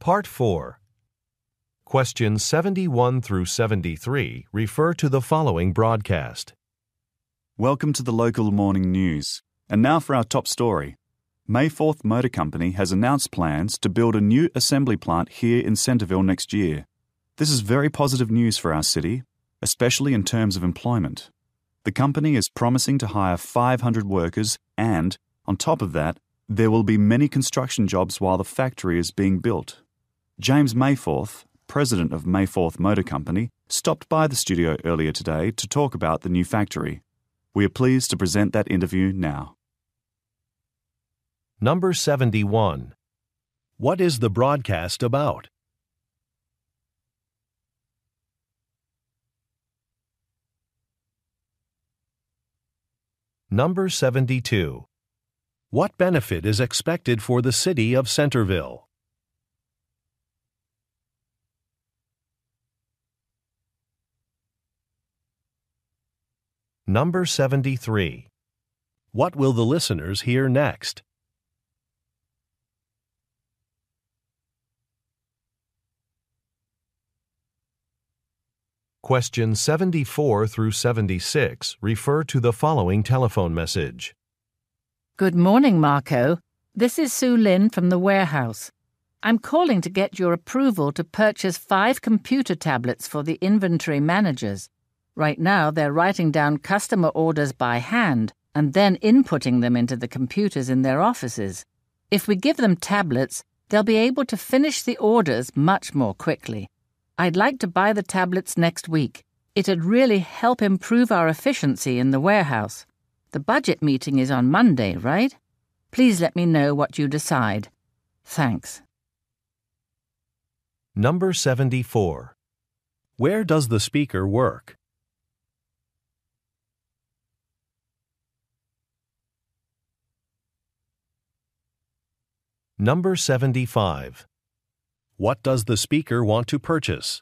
Part 4. Questions 71 through 73 refer to the following broadcast. Welcome to the local morning news. And now for our top story. Mayforth Motor Company has announced plans to build a new assembly plant here in Centreville next year. This is very positive news for our city, especially in terms of employment. The company is promising to hire 500 workers and, on top of that, there will be many construction jobs while the factory is being built. James Mayforth, president of Mayforth Motor Company, stopped by the studio earlier today to talk about the new factory. We are pleased to present that interview now. Number 71. What is the broadcast about? Number 72. What benefit is expected for the city of Centreville? Number 73. What will the listeners hear next? Questions 74 through 76 refer to the following telephone message. Good morning, Marco. This is Sue Lynn from the warehouse. I'm calling to get your approval to purchase 5 computer tablets for the inventory managers. Right now, they're writing down customer orders by hand and then inputting them into the computers in their offices. If we give them tablets, they'll be able to finish the orders much more quickly. I'd like to buy the tablets next week. It'd really help improve our efficiency in the warehouse. The budget meeting is on Monday, right? Please let me know what you decide. Thanks. Number 74. Where does the speaker work? Number 75. What does the speaker want to purchase?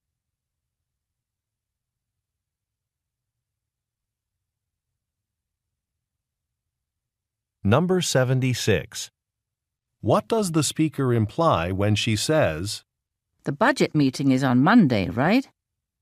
Number 76. What does the speaker imply when she says, The budget meeting is on Monday, right?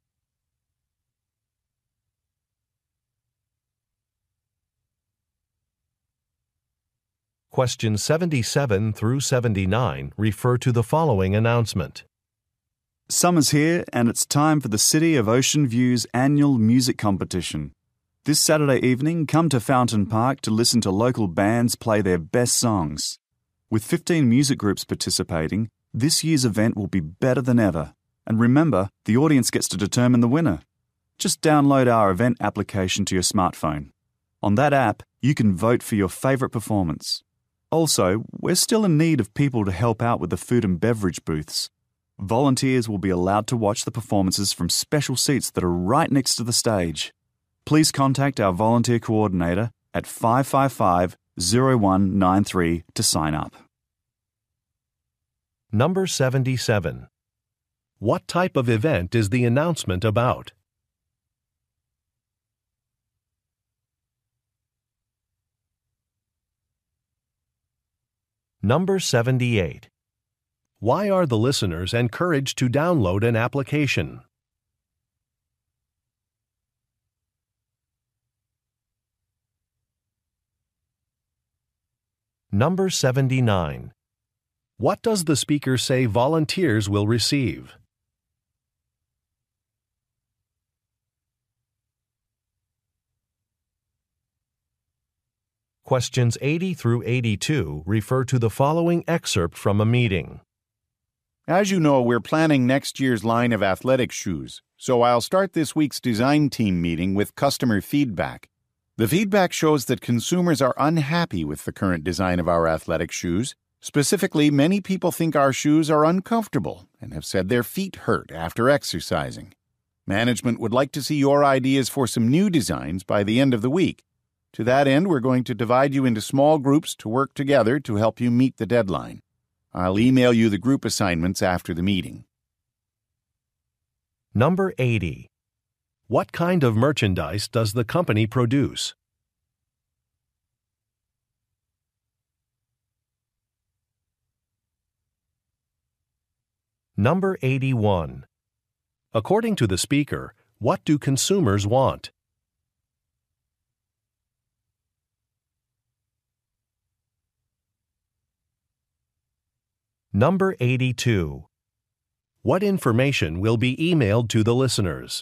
Questions 77 through 79 refer to the following announcement. Summer's here and it's time for the City of Ocean View's annual music competition. This Saturday evening, come to Fountain Park to listen to local bands play their best songs. With 15 music groups participating, this year's event will be better than ever. And remember, the audience gets to determine the winner. Just download our event application to your smartphone. On that app, you can vote for your favourite performance. Also, we're still in need of people to help out with the food and beverage booths. Volunteers will be allowed to watch the performances from special seats that are right next to the stage. Please contact our volunteer coordinator at 555-0193 to sign up. Number 77. What type of event is the announcement about? Number 78. Why are the listeners encouraged to download an application? Number 79. What does the speaker say volunteers will receive? Questions 80 through 82 refer to the following excerpt from a meeting. As you know, we're planning next year's line of athletic shoes, so I'll start this week's design team meeting with customer feedback. The feedback shows that consumers are unhappy with the current design of our athletic shoes. Specifically, many people think our shoes are uncomfortable and have said their feet hurt after exercising. Management would like to see your ideas for some new designs by the end of the week. To that end, we're going to divide you into small groups to work together to help you meet the deadline. I'll email you the group assignments after the meeting. Number 80. What kind of merchandise does the company produce? Number 81. According to the speaker, what do consumers want? Number 82. What information will be emailed to the listeners?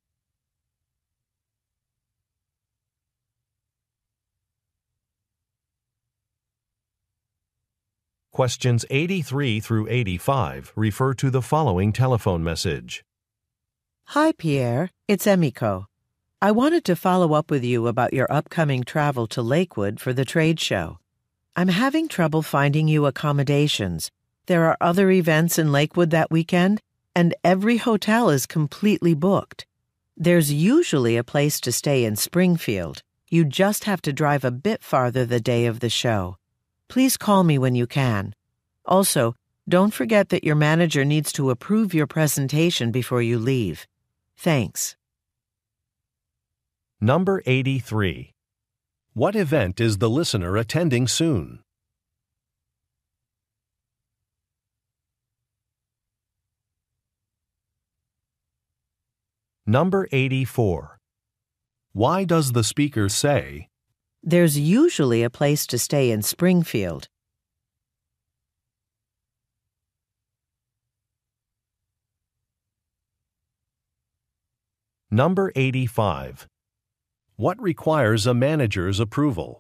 Questions 83 through 85 refer to the following telephone message. Hi, Pierre. It's Emiko. I wanted to follow up with you about your upcoming travel to Lakewood for the trade show. I'm having trouble finding you accommodations. There are other events in Lakewood that weekend, and every hotel is completely booked. There's usually a place to stay in Springfield. You just have to drive a bit farther the day of the show. Please call me when you can. Also, don't forget that your manager needs to approve your presentation before you leave. Thanks. Number 83. What event is the listener attending soon? Number 84. Why does the speaker say, There's usually a place to stay in Springfield? Number 85. What requires a manager's approval?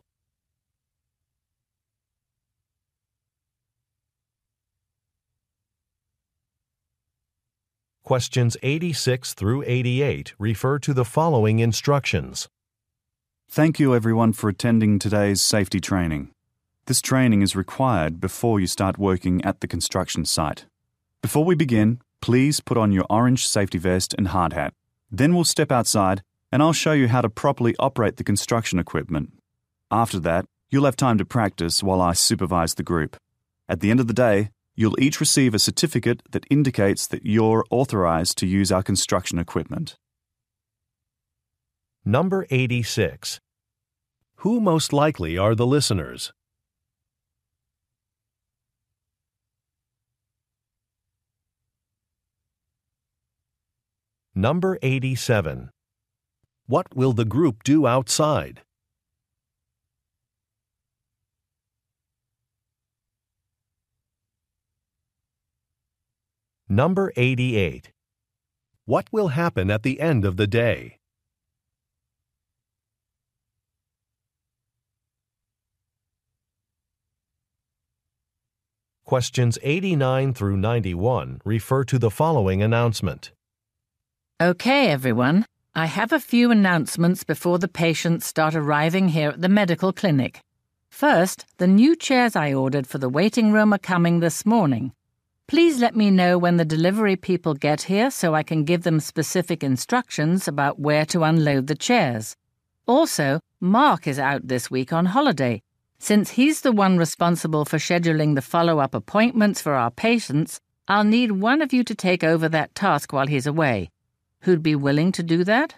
Questions 86 through 88 refer to the following instructions. Thank you everyone for attending today's safety training. This training is required before you start working at the construction site. Before we begin, please put on your orange safety vest and hard hat. Then we'll step outside and I'll show you how to properly operate the construction equipment. After that, you'll have time to practice while I supervise the group. At the end of the day, you'll each receive a certificate that indicates that you're authorized to use our construction equipment. Number 86. Who most likely are the listeners? Number 87. What will the group do outside? Number 88. What will happen at the end of the day? Questions 89 through 91 refer to the following announcement. Okay, everyone. I have a few announcements before the patients start arriving here at the medical clinic. First, the new chairs I ordered for the waiting room are coming this morning. Please let me know when the delivery people get here so I can give them specific instructions about where to unload the chairs. Also, Mark is out this week on holiday. Since he's the one responsible for scheduling the follow-up appointments for our patients, I'll need one of you to take over that task while he's away. Who'd be willing to do that?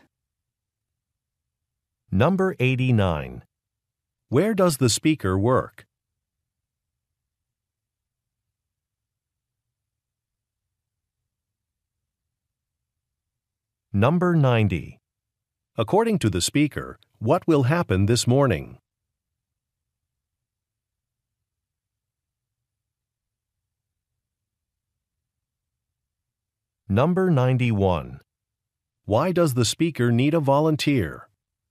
Number 89. Where does the speaker work? Number 90. According to the speaker, what will happen this morning? Number 91. Why does the speaker need a volunteer?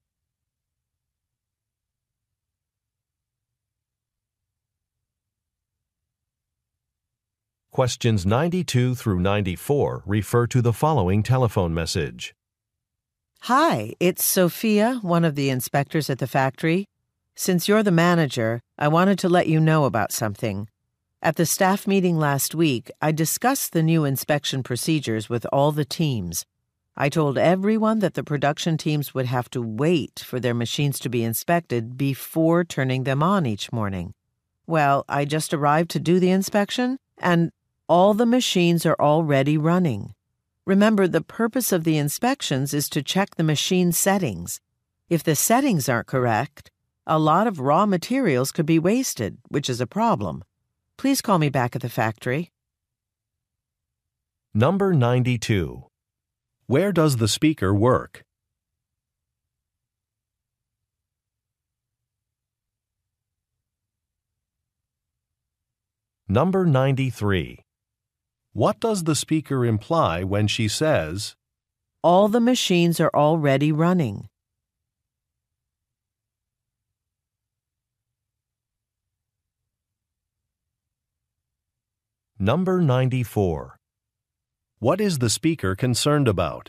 Questions 92 through 94 refer to the following telephone message. Hi, it's Sophia, one of the inspectors at the factory. Since you're the manager, I wanted to let you know about something. At the staff meeting last week, I discussed the new inspection procedures with all the teams. I told everyone that the production teams would have to wait for their machines to be inspected before turning them on each morning. Well, I just arrived to do the inspection, and all the machines are already running. Remember, the purpose of the inspections is to check the machine settings. If the settings aren't correct, a lot of raw materials could be wasted, which is a problem. Please call me back at the factory. Number 92. Where does the speaker work? Number 93. What does the speaker imply when she says, All the machines are already running. Number 94. What is the speaker concerned about?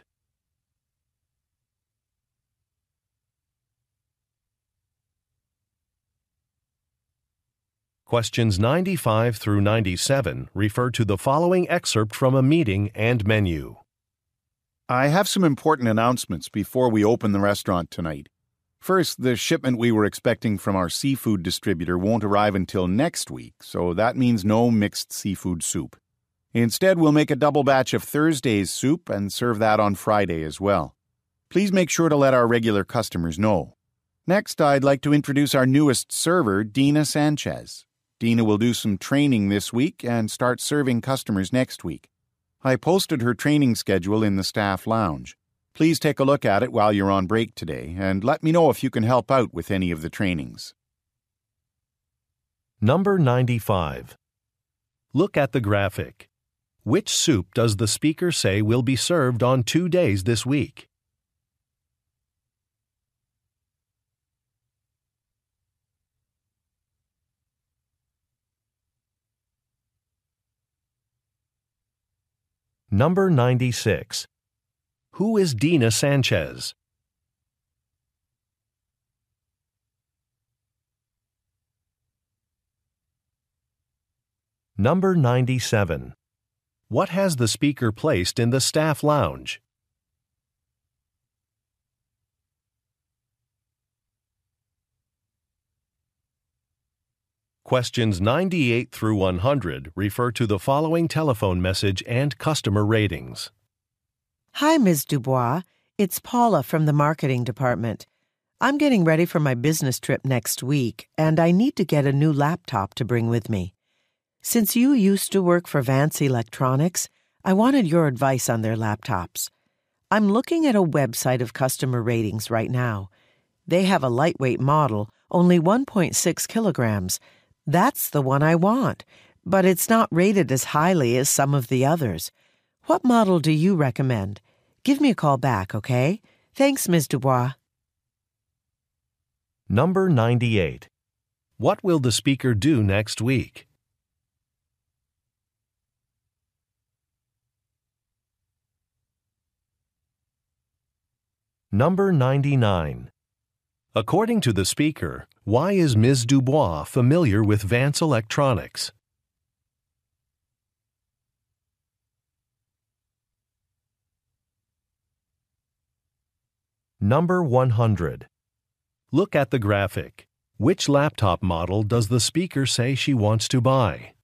Questions 95 through 97 refer to the following excerpt from a meeting and menu. I have some important announcements before we open the restaurant tonight. First, the shipment we were expecting from our seafood distributor won't arrive until next week, so that means no mixed seafood soup. Instead, we'll make a double batch of Thursday's soup and serve that on Friday as well. Please make sure to let our regular customers know. Next, I'd like to introduce our newest server, Dina Sanchez. Dina will do some training this week and start serving customers next week. I posted her training schedule in the staff lounge. Please take a look at it while you're on break today and let me know if you can help out with any of the trainings. Number 95. Look at the graphic. Which soup does the speaker say will be served on 2 days this week? Number 96. Who is Dina Sanchez? Number 97. What has the speaker placed in the staff lounge? Questions 98 through 100 refer to the following telephone message and customer ratings. Hi, Ms. Dubois. It's Paula from the marketing department. I'm getting ready for my business trip next week, and I need to get a new laptop to bring with me. Since you used to work for Vance Electronics, I wanted your advice on their laptops. I'm looking at a website of customer ratings right now. They have a lightweight model, only 1.6 kilograms. That's the one I want, but it's not rated as highly as some of the others. What model do you recommend? Give me a call back, okay? Thanks, Ms. Dubois. Number 98. What will the speaker do next week? Number 99. According to the speaker, why is Ms. Dubois familiar with Vance Electronics? Number 100. Look at the graphic. Which laptop model does the speaker say she wants to buy?